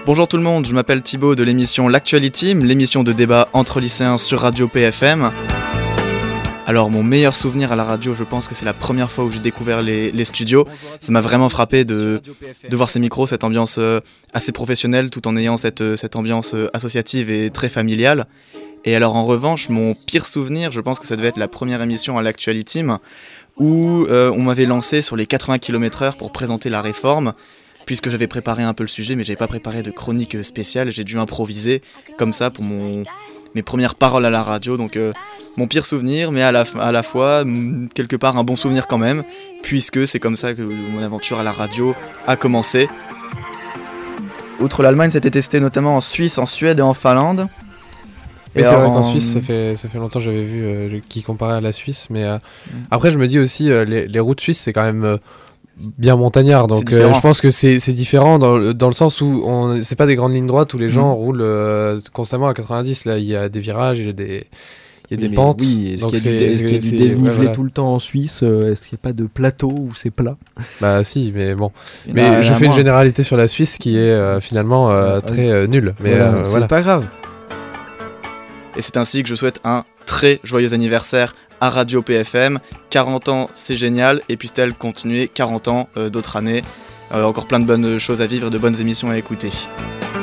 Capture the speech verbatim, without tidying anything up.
Bonjour tout le monde, je m'appelle Thibaut de l'émission L'Actuality, l'émission de débat entre lycéens sur Radio P F M. Alors mon meilleur souvenir à la radio, je pense que c'est la première fois où j'ai découvert les, les studios. Ça m'a vraiment frappé de, de voir ces micros, cette ambiance euh, assez professionnelle tout en ayant cette, cette ambiance euh, associative et très familiale. Et alors en revanche, mon pire souvenir, je pense que ça devait être la première émission à l'Actuality où euh, on m'avait lancé sur les quatre-vingts kilomètres heure pour présenter la réforme, puisque j'avais préparé un peu le sujet, mais j'avais pas préparé de chronique spéciale, j'ai dû improviser comme ça pour mon, mes premières paroles à la radio, donc euh, mon pire souvenir, mais à la, à la fois, quelque part, un bon souvenir quand même, puisque c'est comme ça que mon aventure à la radio a commencé. Outre l'Allemagne, c'était testé notamment en Suisse, en Suède et en Finlande. Mais c'est vrai en... qu'en Suisse, ça fait, ça fait longtemps que j'avais vu euh, qui comparait à la Suisse, mais euh, mmh. après je me dis aussi, euh, les, les routes suisses, c'est quand même euh, bien montagnard, donc euh, je pense que c'est, c'est différent dans, dans le sens où on, c'est pas des grandes lignes droites où les gens mmh. roulent euh, constamment à quatre-vingt-dix, là il y a des virages, il y a des, il y a oui, des pentes. Oui, est-ce qu'il y a du, est-ce qu'il y a du dénivelé ouais, voilà. tout le temps en Suisse euh, Est-ce qu'il n'y a pas de plateau où c'est plat? Bah si, mais bon. Mais bah, je fais moins. une généralité sur la Suisse qui est euh, finalement euh, euh, très euh, nulle. Mais voilà, euh, c'est voilà. pas grave. Et c'est ainsi que je souhaite un très joyeux anniversaire à Radio P F M. quarante ans, c'est génial, et puisse-t-elle continuer quarante ans euh, d'autres années. Euh, encore plein de bonnes choses à vivre et de bonnes émissions à écouter.